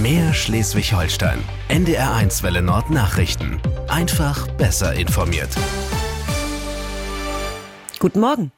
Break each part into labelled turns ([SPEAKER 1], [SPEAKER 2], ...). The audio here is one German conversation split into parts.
[SPEAKER 1] Mehr Schleswig-Holstein. NDR1 Welle Nord Nachrichten. Einfach besser informiert.
[SPEAKER 2] Guten Morgen.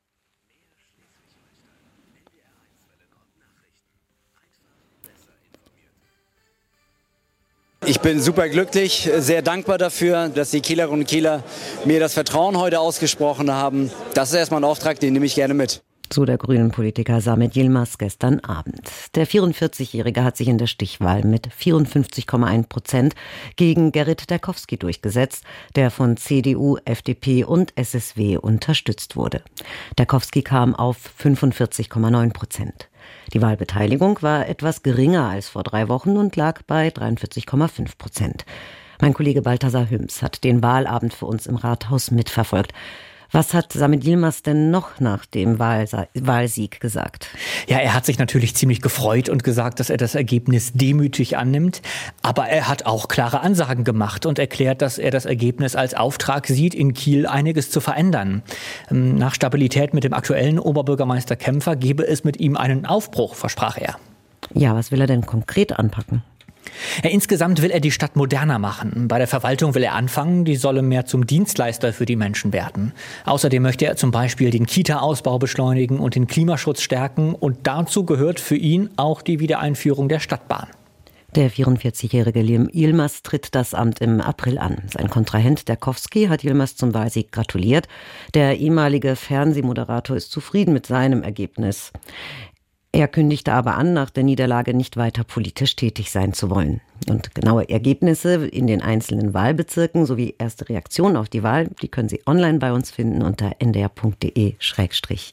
[SPEAKER 3] Ich bin super glücklich, sehr dankbar dafür, dass die Kielerinnen und Kieler mir das Vertrauen heute ausgesprochen haben. Das ist erstmal ein Auftrag, den nehme ich gerne mit.
[SPEAKER 2] So der grünen Politiker Samet Yilmaz gestern Abend. Der 44-Jährige hat sich in der Stichwahl mit 54,1% gegen Gerrit Derkowski durchgesetzt, der von CDU, FDP und SSW unterstützt wurde. Derkowski kam auf 45,9%. Die Wahlbeteiligung war etwas geringer als vor 3 Wochen und lag bei 43,5%. Mein Kollege Balthasar Hüms hat den Wahlabend für uns im Rathaus mitverfolgt. Was hat Samet Yilmaz denn noch nach dem Wahlsieg gesagt?
[SPEAKER 4] Ja, er hat sich natürlich ziemlich gefreut und gesagt, dass er das Ergebnis demütig annimmt. Aber er hat auch klare Ansagen gemacht und erklärt, dass er das Ergebnis als Auftrag sieht, in Kiel einiges zu verändern. Nach Stabilität mit dem aktuellen Oberbürgermeister Kämpfer gebe es mit ihm einen Aufbruch, versprach er.
[SPEAKER 2] Ja, was will er denn konkret anpacken?
[SPEAKER 4] Ja, insgesamt will er die Stadt moderner machen. Bei der Verwaltung will er anfangen, die solle mehr zum Dienstleister für die Menschen werden. Außerdem möchte er zum Beispiel den Kita-Ausbau beschleunigen und den Klimaschutz stärken. Und dazu gehört für ihn auch die Wiedereinführung der Stadtbahn.
[SPEAKER 2] Der 44-jährige Yilmaz tritt das Amt im April an. Sein Kontrahent Derkowski hat Yilmaz zum Wahlsieg gratuliert. Der ehemalige Fernsehmoderator ist zufrieden mit seinem Ergebnis. Er kündigte aber an, nach der Niederlage nicht weiter politisch tätig sein zu wollen. Und genaue Ergebnisse in den einzelnen Wahlbezirken sowie erste Reaktionen auf die Wahl, die können Sie online bei uns finden unter ndr.de/sh.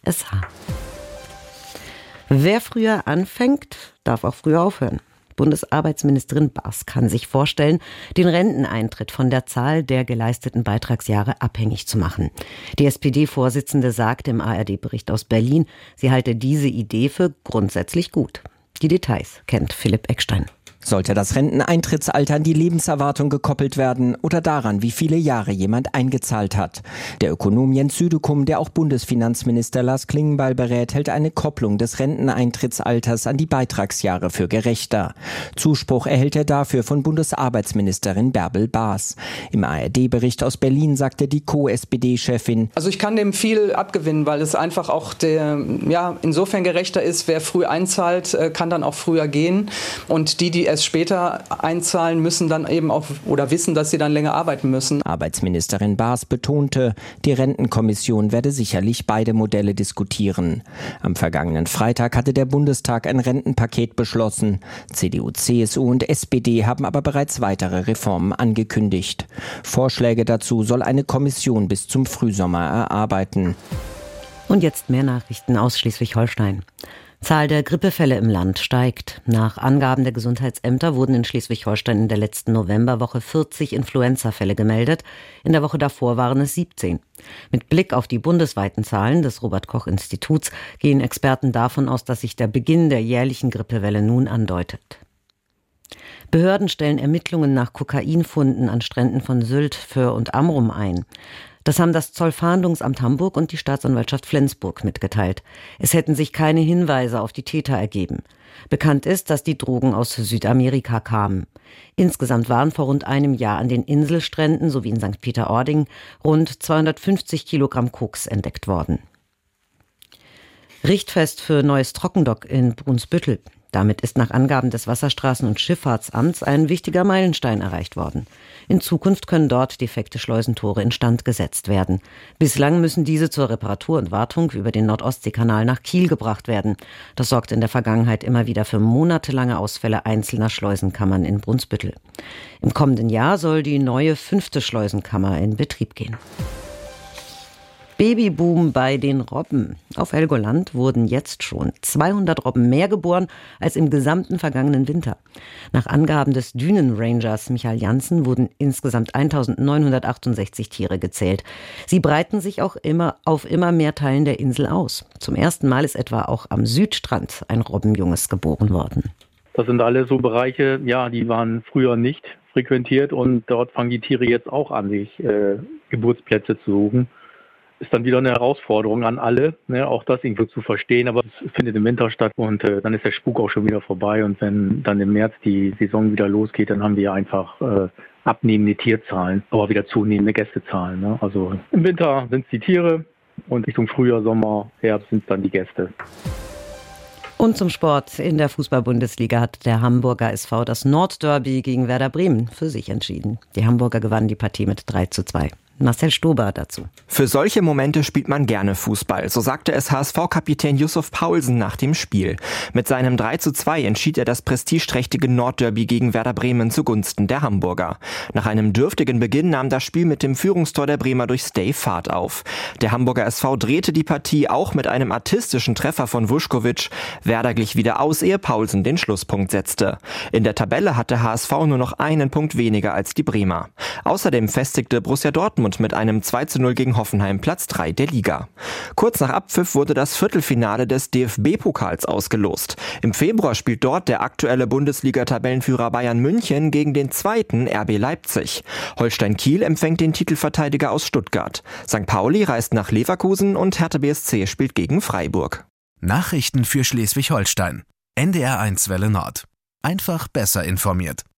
[SPEAKER 2] Wer früher anfängt, darf auch früher aufhören. Bundesarbeitsministerin Baas kann sich vorstellen, den Renteneintritt von der Zahl der geleisteten Beitragsjahre abhängig zu machen. Die SPD-Vorsitzende sagte im ARD-Bericht aus Berlin, sie halte diese Idee für grundsätzlich gut. Die Details kennt Philipp Eckstein.
[SPEAKER 5] Sollte das Renteneintrittsalter an die Lebenserwartung gekoppelt werden oder daran, wie viele Jahre jemand eingezahlt hat? Der Ökonom Jens Südekum, der auch Bundesfinanzminister Lars Klingbeil berät, hält eine Kopplung des Renteneintrittsalters an die Beitragsjahre für gerechter. Zuspruch erhält er dafür von Bundesarbeitsministerin Bärbel Baas. Im ARD-Bericht aus Berlin sagte die Co-SPD-Chefin:
[SPEAKER 6] Also ich kann dem viel abgewinnen, weil es einfach auch insofern gerechter ist, wer früh einzahlt, kann dann auch früher gehen. Und die erst später einzahlen, müssen dann eben auch oder wissen, dass sie dann länger arbeiten müssen.
[SPEAKER 5] Arbeitsministerin Baas betonte, die Rentenkommission werde sicherlich beide Modelle diskutieren. Am vergangenen Freitag hatte der Bundestag ein Rentenpaket beschlossen. CDU, CSU und SPD haben aber bereits weitere Reformen angekündigt. Vorschläge dazu soll eine Kommission bis zum Frühsommer erarbeiten.
[SPEAKER 2] Und jetzt mehr Nachrichten aus Schleswig-Holstein. Zahl der Grippefälle im Land steigt. Nach Angaben der Gesundheitsämter wurden in Schleswig-Holstein in der letzten Novemberwoche 40 Influenza-Fälle gemeldet. In der Woche davor waren es 17. Mit Blick auf die bundesweiten Zahlen des Robert-Koch-Instituts gehen Experten davon aus, dass sich der Beginn der jährlichen Grippewelle nun andeutet. Behörden stellen Ermittlungen nach Kokainfunden an Stränden von Sylt, Föhr und Amrum ein. Das haben das Zollfahndungsamt Hamburg und die Staatsanwaltschaft Flensburg mitgeteilt. Es hätten sich keine Hinweise auf die Täter ergeben. Bekannt ist, dass die Drogen aus Südamerika kamen. Insgesamt waren vor rund einem Jahr an den Inselstränden sowie in St. Peter-Ording rund 250 Kilogramm Koks entdeckt worden. Richtfest für neues Trockendock in Brunsbüttel. Damit ist nach Angaben des Wasserstraßen- und Schifffahrtsamts ein wichtiger Meilenstein erreicht worden. In Zukunft können dort defekte Schleusentore instand gesetzt werden. Bislang müssen diese zur Reparatur und Wartung über den Nord-Ostsee-Kanal nach Kiel gebracht werden. Das sorgt in der Vergangenheit immer wieder für monatelange Ausfälle einzelner Schleusenkammern in Brunsbüttel. Im kommenden Jahr soll die neue 5. Schleusenkammer in Betrieb gehen. Babyboom bei den Robben. Auf Helgoland wurden jetzt schon 200 Robben mehr geboren als im gesamten vergangenen Winter. Nach Angaben des Dünenrangers Michael Janssen wurden insgesamt 1968 Tiere gezählt. Sie breiten sich auch auf immer mehr Teilen der Insel aus. Zum ersten Mal ist etwa auch am Südstrand ein Robbenjunges geboren worden.
[SPEAKER 7] Das sind alles so Bereiche, die waren früher nicht frequentiert und dort fangen die Tiere jetzt auch an, sich Geburtsplätze zu suchen. ist dann wieder eine Herausforderung an alle, ne, auch das irgendwie zu verstehen. Aber es findet im Winter statt und dann ist der Spuk auch schon wieder vorbei. Und wenn dann im März die Saison wieder losgeht, dann haben wir einfach abnehmende Tierzahlen, aber wieder zunehmende Gästezahlen. Ne? Also im Winter sind es die Tiere und Richtung Frühjahr, Sommer, Herbst sind es dann die Gäste.
[SPEAKER 2] Und zum Sport. In der Fußball-Bundesliga hat der Hamburger SV das Nordderby gegen Werder Bremen für sich entschieden. Die Hamburger gewannen die Partie mit 3:2. Marcel Stober dazu.
[SPEAKER 5] Für solche Momente spielt man gerne Fußball, so sagte es HSV-Kapitän Yusuf Paulsen nach dem Spiel. Mit seinem 3:2 entschied er das prestigeträchtige Nordderby gegen Werder Bremen zugunsten der Hamburger. Nach einem dürftigen Beginn nahm das Spiel mit dem Führungstor der Bremer durch Stay Fahrt auf. Der Hamburger SV drehte die Partie auch mit einem artistischen Treffer von Vuskovic. Werder glich wieder aus, ehe Paulsen den Schlusspunkt setzte. In der Tabelle hatte HSV nur noch einen Punkt weniger als die Bremer. Außerdem festigte Borussia Dortmund mit einem 2:0 gegen Hoffenheim Platz 3 der Liga. Kurz nach Abpfiff wurde das Viertelfinale des DFB-Pokals ausgelost. Im Februar spielt dort der aktuelle Bundesliga-Tabellenführer Bayern München gegen den zweiten RB Leipzig. Holstein Kiel empfängt den Titelverteidiger aus Stuttgart. St. Pauli reist nach Leverkusen und Hertha BSC spielt gegen Freiburg.
[SPEAKER 1] Nachrichten für Schleswig-Holstein. NDR 1 Welle Nord. Einfach besser informiert.